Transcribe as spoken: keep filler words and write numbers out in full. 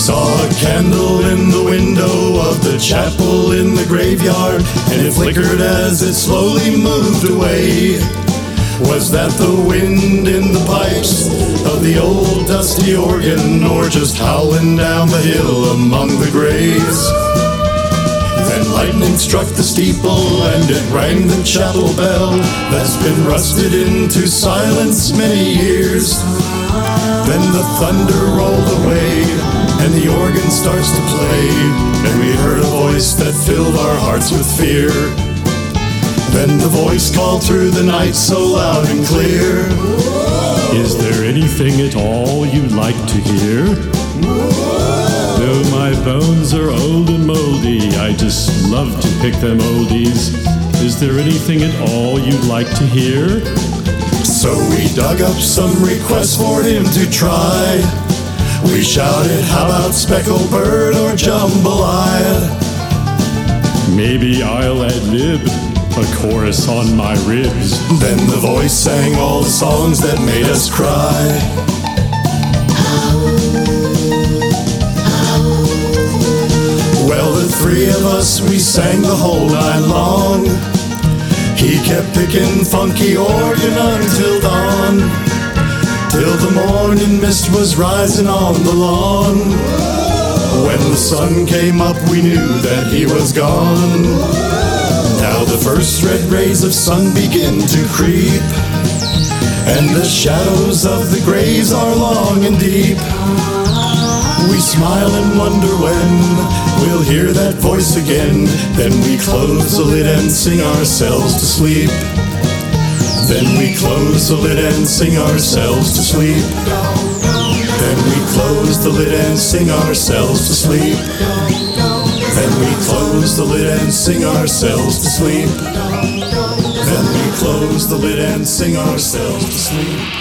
saw a candle in the window of the chapel in the graveyard, and it flickered as it slowly moved away. Was that the wind in the pipes of the old dusty organ, or just howling down the hill among the graves? Then lightning struck the steeple and it rang the chapel bell that's been rusted into silence many years. Then the thunder rolled away and the organ starts to play, and we heard a voice that filled our hearts with fear. Then the voice called through the night so loud and clear, "Is there anything at all you'd like to hear? Though my bones are old and moldy, I just love to pick them oldies. Is there anything at all you'd like to hear?" So we dug up some requests for him to try. We shouted, "How about speckled bird or jambalaya?" "Maybe I'll ad-lib a chorus on my ribs." Then the voice sang all the songs that made us cry. Well, the three of us, we sang the whole night long. He kept picking funky organ until dawn, till the morning mist was rising on the lawn. When the sun came up, we knew that he was gone. Now the first red rays of sun begin to creep, and the shadows of the graves are long and deep. We smile and wonder when we'll hear that voice again. Then we close the lid and sing ourselves to sleep. Then we close the lid and sing ourselves to sleep. Then we close the lid and sing ourselves to sleep. Then we close the lid and sing ourselves to sleep. Then we close the lid and sing ourselves to sleep.